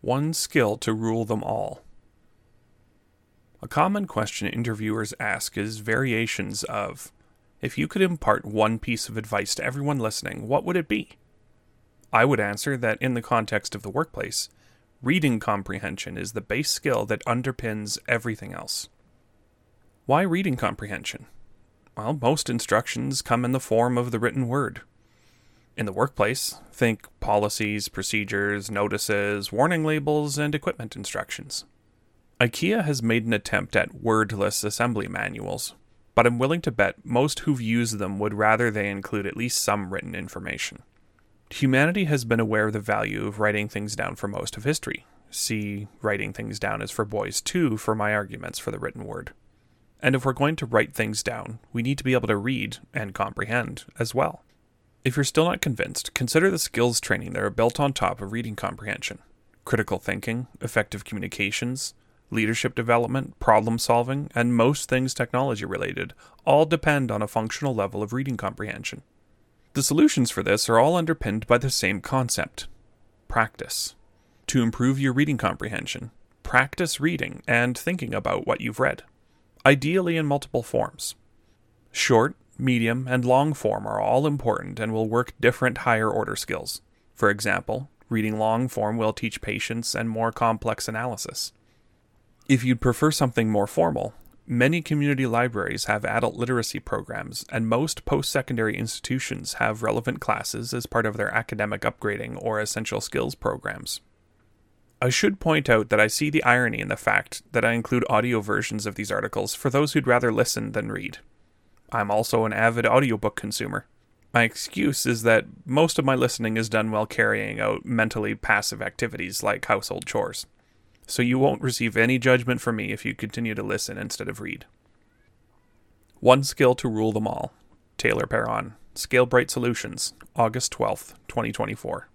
One skill to rule them all. A common question interviewers ask is variations of, if you could impart one piece of advice to everyone listening, what would it be? I would answer that in the context of the workplace, reading comprehension is the base skill that underpins everything else. Why reading comprehension? Well, most instructions come in the form of the written word. In the workplace, think policies, procedures, notices, warning labels, and equipment instructions. IKEA has made an attempt at wordless assembly manuals, but I'm willing to bet most who've used them would rather they include at least some written information. Humanity has been aware of the value of writing things down for most of history. See, writing things down is for boys too for my arguments for the written word. And if we're going to write things down, we need to be able to read and comprehend as well. If you're still not convinced, consider the skills training that are built on top of reading comprehension. Critical thinking, effective communications, leadership development, problem solving, and most things technology related all depend on a functional level of reading comprehension. The solutions for this are all underpinned by the same concept: practice. To improve your reading comprehension, practice reading and thinking about what you've read, ideally in multiple forms. Short, medium, and long form are all important and will work different higher order skills. For example, reading long form will teach patience and more complex analysis. If you'd prefer something more formal, many community libraries have adult literacy programs, and most post-secondary institutions have relevant classes as part of their academic upgrading or essential skills programs. I should point out that I see the irony in the fact that I include audio versions of these articles for those who'd rather listen than read. I'm also an avid audiobook consumer. My excuse is that most of my listening is done while carrying out mentally passive activities like household chores. So you won't receive any judgment from me if you continue to listen instead of read. One skill to rule them all. Taylor Perron, Scalebright Solutions, August 12th, 2024.